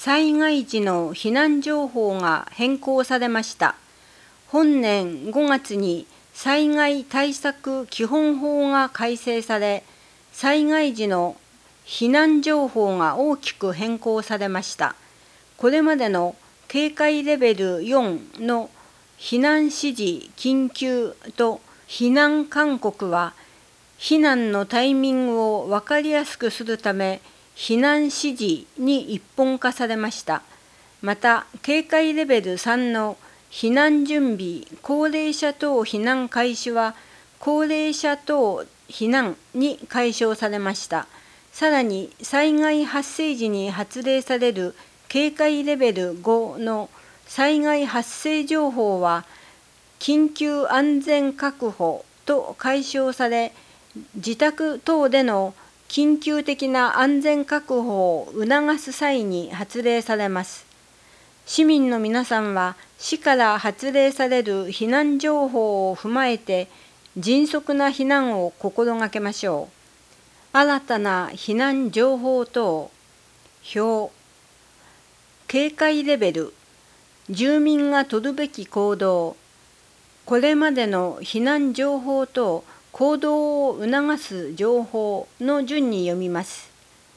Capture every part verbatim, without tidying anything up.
災害時の避難情報が変更されました。本年ごがつに災害対策基本法が改正され、災害時の避難情報が大きく変更されました。これまでの警戒レベルよんの避難指示緊急と避難勧告は、避難のタイミングを分かりやすくするため、避難指示に一本化されました。また、警戒レベルさんの避難準備、高齢者等避難開始は、高齢者等避難に解消されました。さらに、災害発生時に発令される警戒レベルごの災害発生情報は、緊急安全確保と解消され、自宅等での緊急的な安全確保を促す際に発令されます。市民の皆さんは、市から発令される避難情報を踏まえて、迅速な避難を心がけましょう。新たな避難情報等、表、警戒レベル、住民が取るべき行動、これまでの避難情報等、行動を促す情報の順に読みます。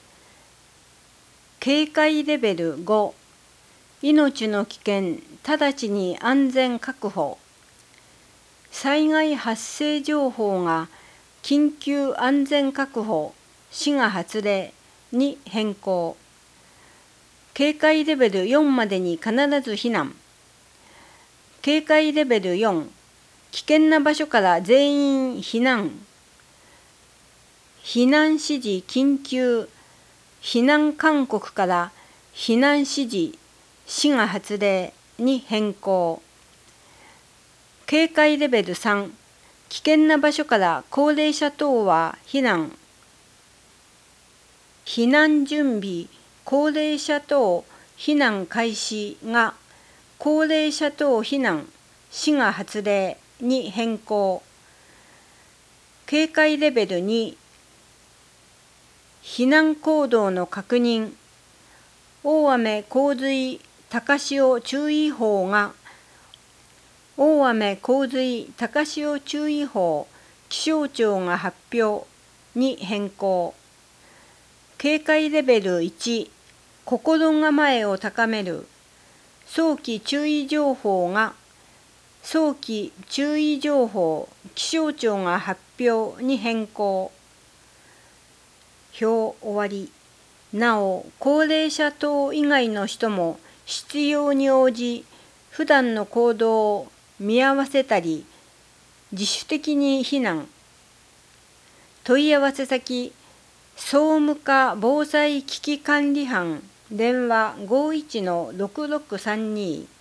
警戒レベルご、命の危険、直ちに安全確保。災害発生情報が緊急安全確保、市が発令に変更。警戒レベルよんまでに必ず避難。警戒レベルよん、危険な場所から全員避難。避難指示緊急、避難勧告から避難指示、市が発令に変更。警戒レベルさん、危険な場所から高齢者等は避難。避難準備、高齢者等避難開始が高齢者等避難、市が発令に変更。警戒レベルに、避難行動の確認、大雨洪水高潮注意報が大雨洪水高潮注意報、気象庁が発表に変更。警戒レベルいち、心構えを高める、早期注意情報が早期注意情報、気象庁が発表に変更。表終わり。なお、高齢者等以外の人も必要に応じ、普段の行動を見合わせたり、自主的に避難。問い合わせ先、総務課防災危機管理班、電話 ごいちのろくろくさんに